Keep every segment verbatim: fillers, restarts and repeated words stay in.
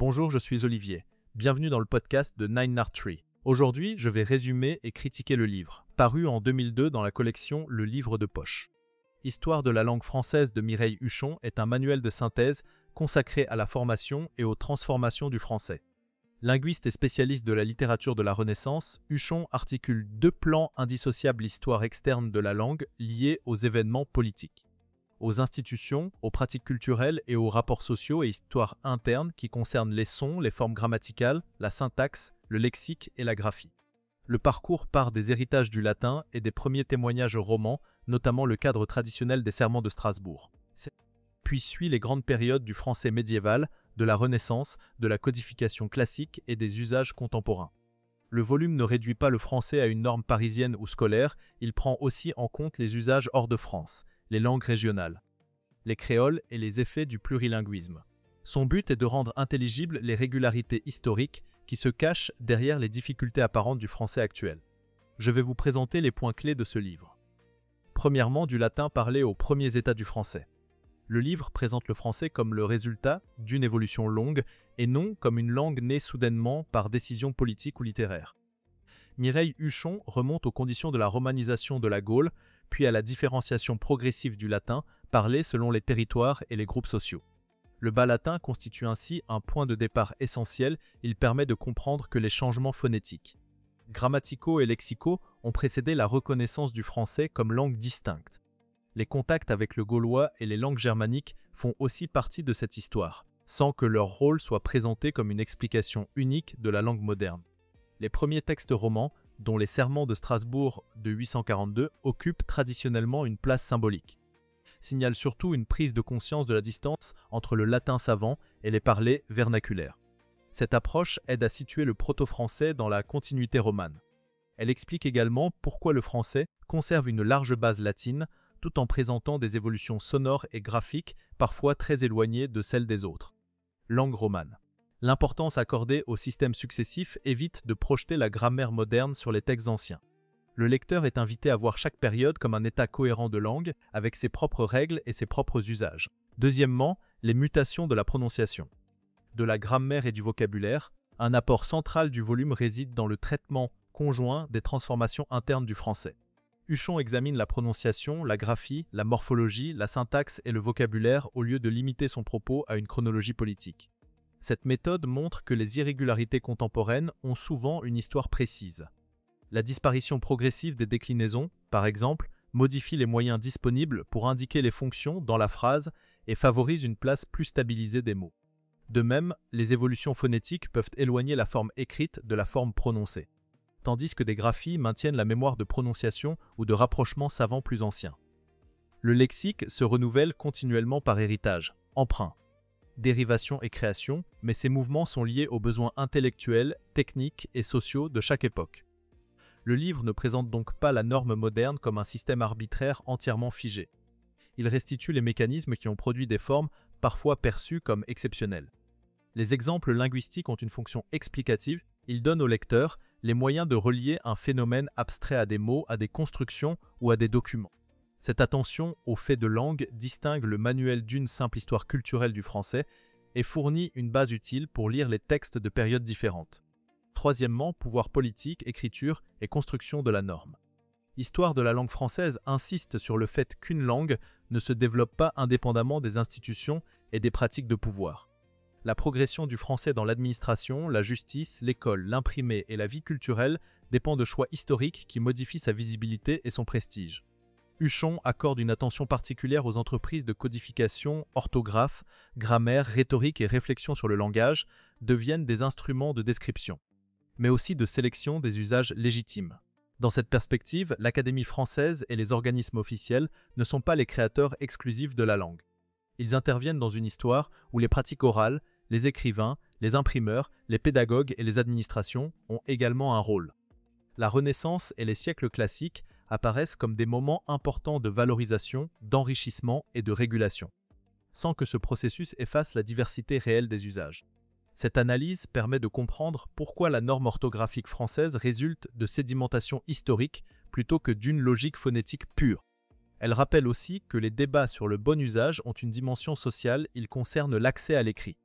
Bonjour, je suis Olivier. Bienvenue dans le podcast de Nine Art Tree. Aujourd'hui, je vais résumer et critiquer le livre, paru en deux mille deux dans la collection Le Livre de Poche. Histoire de la langue française de Mireille Huchon est un manuel de synthèse consacré à la formation et aux transformations du français. Linguiste et spécialiste de la littérature de la Renaissance, Huchon articule deux plans indissociables l'histoire externe de la langue liée aux événements politiques, aux institutions, aux pratiques culturelles et aux rapports sociaux et histoire interne qui concernent les sons, les formes grammaticales, la syntaxe, le lexique et la graphie. Le parcours part des héritages du latin et des premiers témoignages romans, notamment le cadre traditionnel des sermons de Strasbourg. Puis suit les grandes périodes du français médiéval, de la Renaissance, de la codification classique et des usages contemporains. Le volume ne réduit pas le français à une norme parisienne ou scolaire, il prend aussi en compte les usages hors de France, les langues régionales, les créoles et les effets du plurilinguisme. Son but est de rendre intelligibles les régularités historiques qui se cachent derrière les difficultés apparentes du français actuel. Je vais vous présenter les points clés de ce livre. Premièrement, du latin parlé aux premiers états du français. Le livre présente le français comme le résultat d'une évolution longue et non comme une langue née soudainement par décision politique ou littéraire. Mireille Huchon remonte aux conditions de la romanisation de la Gaule, puis à la différenciation progressive du latin, parlé selon les territoires et les groupes sociaux. Le bas latin constitue ainsi un point de départ essentiel, il permet de comprendre que les changements phonétiques, grammaticaux et lexicaux ont précédé la reconnaissance du français comme langue distincte. Les contacts avec le gaulois et les langues germaniques font aussi partie de cette histoire, sans que leur rôle soit présenté comme une explication unique de la langue moderne. Les premiers textes romans, dont les Sermons de Strasbourg de huit cent quarante-deux, occupent traditionnellement une place symbolique, signalent surtout une prise de conscience de la distance entre le latin savant et les parlers vernaculaires. Cette approche aide à situer le proto-français dans la continuité romane. Elle explique également pourquoi le français conserve une large base latine, tout en présentant des évolutions sonores et graphiques parfois très éloignées de celles des autres langues romanes. L'importance accordée aux systèmes successifs évite de projeter la grammaire moderne sur les textes anciens. Le lecteur est invité à voir chaque période comme un état cohérent de langue, avec ses propres règles et ses propres usages. Deuxièmement, les mutations de la prononciation. De la grammaire et du vocabulaire, un apport central du volume réside dans le traitement conjoint des transformations internes du français. Huchon examine la prononciation, la graphie, la morphologie, la syntaxe et le vocabulaire au lieu de limiter son propos à une chronologie politique. Cette méthode montre que les irrégularités contemporaines ont souvent une histoire précise. La disparition progressive des déclinaisons, par exemple, modifie les moyens disponibles pour indiquer les fonctions dans la phrase et favorise une place plus stabilisée des mots. De même, les évolutions phonétiques peuvent éloigner la forme écrite de la forme prononcée, tandis que des graphies maintiennent la mémoire de prononciation ou de rapprochement savant plus ancien. Le lexique se renouvelle continuellement par héritage, emprunt, dérivation et création, mais ces mouvements sont liés aux besoins intellectuels, techniques et sociaux de chaque époque. Le livre ne présente donc pas la norme moderne comme un système arbitraire entièrement figé. Il restitue les mécanismes qui ont produit des formes parfois perçues comme exceptionnelles. Les exemples linguistiques ont une fonction explicative, ils donnent au lecteur les moyens de relier un phénomène abstrait à des mots, à des constructions ou à des documents. Cette attention aux faits de langue distingue le manuel d'une simple histoire culturelle du français et fournit une base utile pour lire les textes de périodes différentes. Troisièmement, pouvoir politique, écriture et construction de la norme. Histoire de la langue française insiste sur le fait qu'une langue ne se développe pas indépendamment des institutions et des pratiques de pouvoir. La progression du français dans l'administration, la justice, l'école, l'imprimé et la vie culturelle dépend de choix historiques qui modifient sa visibilité et son prestige. Huchon accorde une attention particulière aux entreprises de codification, orthographe, grammaire, rhétorique et réflexion sur le langage deviennent des instruments de description, mais aussi de sélection des usages légitimes. Dans cette perspective, l'Académie française et les organismes officiels ne sont pas les créateurs exclusifs de la langue. Ils interviennent dans une histoire où les pratiques orales, les écrivains, les imprimeurs, les pédagogues et les administrations ont également un rôle. La Renaissance et les siècles classiques apparaissent comme des moments importants de valorisation, d'enrichissement et de régulation, sans que ce processus efface la diversité réelle des usages. Cette analyse permet de comprendre pourquoi la norme orthographique française résulte de sédimentation historique plutôt que d'une logique phonétique pure. Elle rappelle aussi que les débats sur le bon usage ont une dimension sociale, ils concernent l'accès à l'écrit.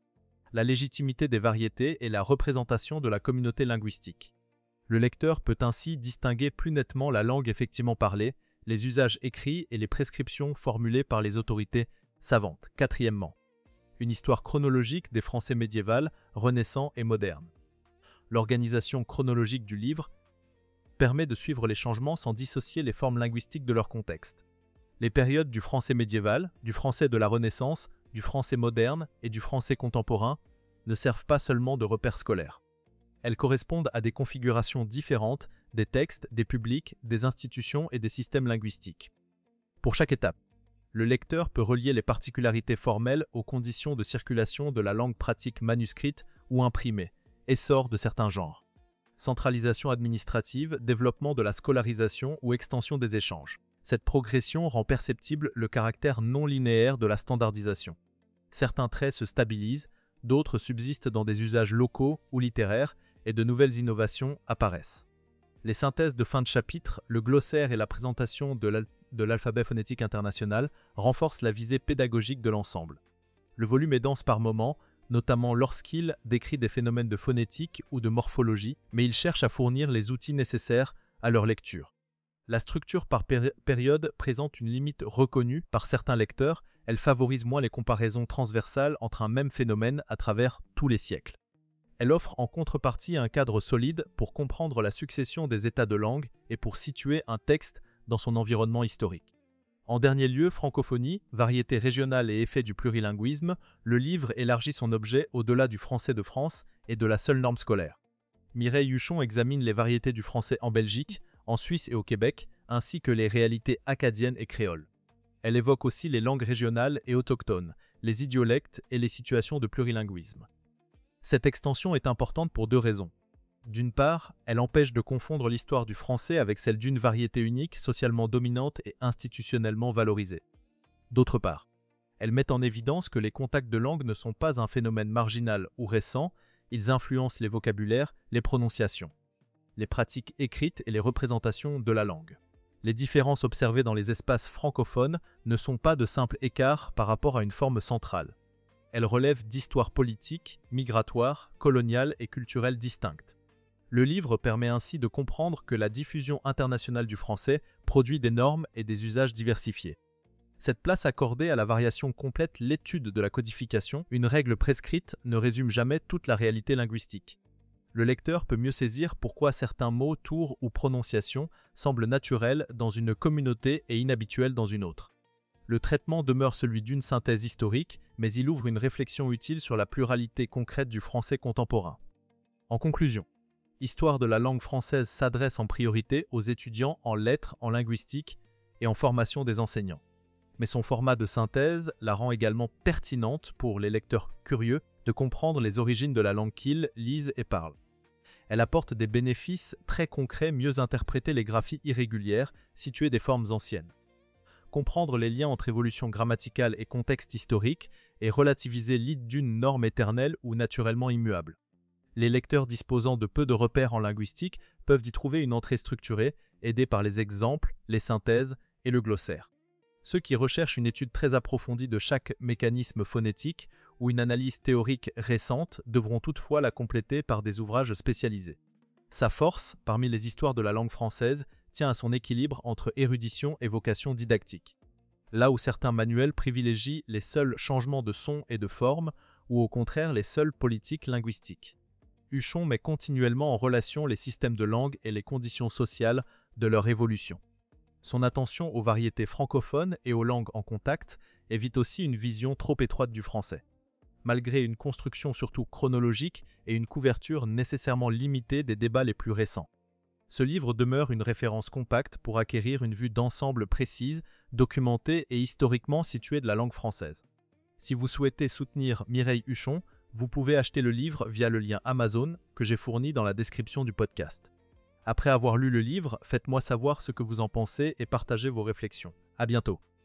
la légitimité des variétés et la représentation de la communauté linguistique. Le lecteur peut ainsi distinguer plus nettement la langue effectivement parlée, les usages écrits et les prescriptions formulées par les autorités savantes. Quatrièmement, une histoire chronologique des Français médiévals, renaissants et modernes. L'organisation chronologique du livre permet de suivre les changements sans dissocier les formes linguistiques de leur contexte. Les périodes du français médiéval, du français de la Renaissance, du français moderne et du français contemporain ne servent pas seulement de repères scolaires. Elles correspondent à des configurations différentes des textes, des publics, des institutions et des systèmes linguistiques. Pour chaque étape, le lecteur peut relier les particularités formelles aux conditions de circulation de la langue pratique manuscrite ou imprimée, essor de certains genres, centralisation administrative, développement de la scolarisation ou extension des échanges. Cette progression rend perceptible le caractère non linéaire de la standardisation. Certains traits se stabilisent, d'autres subsistent dans des usages locaux ou littéraires, et de nouvelles innovations apparaissent. Les synthèses de fin de chapitre, le glossaire et la présentation de l'alphabet phonétique international renforcent la visée pédagogique de l'ensemble. Le volume est dense par moments, notamment lorsqu'il décrit des phénomènes de phonétique ou de morphologie, mais il cherche à fournir les outils nécessaires à leur lecture. La structure par péri période présente une limite reconnue par certains lecteurs, elle favorise moins les comparaisons transversales entre un même phénomène à travers tous les siècles. Elle offre en contrepartie un cadre solide pour comprendre la succession des états de langue et pour situer un texte dans son environnement historique. En dernier lieu, francophonie, variété régionale et effet du plurilinguisme, le livre élargit son objet au-delà du français de France et de la seule norme scolaire. Mireille Huchon examine les variétés du français en Belgique, en Suisse et au Québec, ainsi que les réalités acadiennes et créoles. Elle évoque aussi les langues régionales et autochtones, les idiolectes et les situations de plurilinguisme. Cette extension est importante pour deux raisons. D'une part, elle empêche de confondre l'histoire du français avec celle d'une variété unique, socialement dominante et institutionnellement valorisée. D'autre part, elle met en évidence que les contacts de langue ne sont pas un phénomène marginal ou récent, ils influencent les vocabulaires, les prononciations, les pratiques écrites et les représentations de la langue. Les différences observées dans les espaces francophones ne sont pas de simples écarts par rapport à une forme centrale. Elles relèvent d'histoires politiques, migratoires, coloniales et culturelles distinctes. Le livre permet ainsi de comprendre que la diffusion internationale du français produit des normes et des usages diversifiés. Cette place accordée à la variation complète l'étude de la codification, une règle prescrite ne résume jamais toute la réalité linguistique. Le lecteur peut mieux saisir pourquoi certains mots, tours ou prononciations semblent naturels dans une communauté et inhabituels dans une autre. Le traitement demeure celui d'une synthèse historique, mais il ouvre une réflexion utile sur la pluralité concrète du français contemporain. En conclusion, Histoire de la langue française s'adresse en priorité aux étudiants en lettres, en linguistique et en formation des enseignants. Mais son format de synthèse la rend également pertinente pour les lecteurs curieux de comprendre les origines de la langue qu'ils lisent et parlent. Elle apporte des bénéfices très concrets, mieux interpréter les graphies irrégulières, situer des formes anciennes, comprendre les liens entre évolution grammaticale et contexte historique et relativiser l'idée d'une norme éternelle ou naturellement immuable. Les lecteurs disposant de peu de repères en linguistique peuvent y trouver une entrée structurée, aidée par les exemples, les synthèses et le glossaire. Ceux qui recherchent une étude très approfondie de chaque mécanisme phonétique ou une analyse théorique récente devront toutefois la compléter par des ouvrages spécialisés. Sa force, parmi les histoires de la langue française, tient à son équilibre entre érudition et vocation didactique. Là où certains manuels privilégient les seuls changements de son et de forme, ou au contraire les seules politiques linguistiques. Huchon met continuellement en relation les systèmes de langue et les conditions sociales de leur évolution. Son attention aux variétés francophones et aux langues en contact évite aussi une vision trop étroite du français. Malgré une construction surtout chronologique et une couverture nécessairement limitée des débats les plus récents. Ce livre demeure une référence compacte pour acquérir une vue d'ensemble précise, documentée et historiquement située de la langue française. Si vous souhaitez soutenir Mireille Huchon, vous pouvez acheter le livre via le lien Amazon que j'ai fourni dans la description du podcast. Après avoir lu le livre, faites-moi savoir ce que vous en pensez et partagez vos réflexions. À bientôt.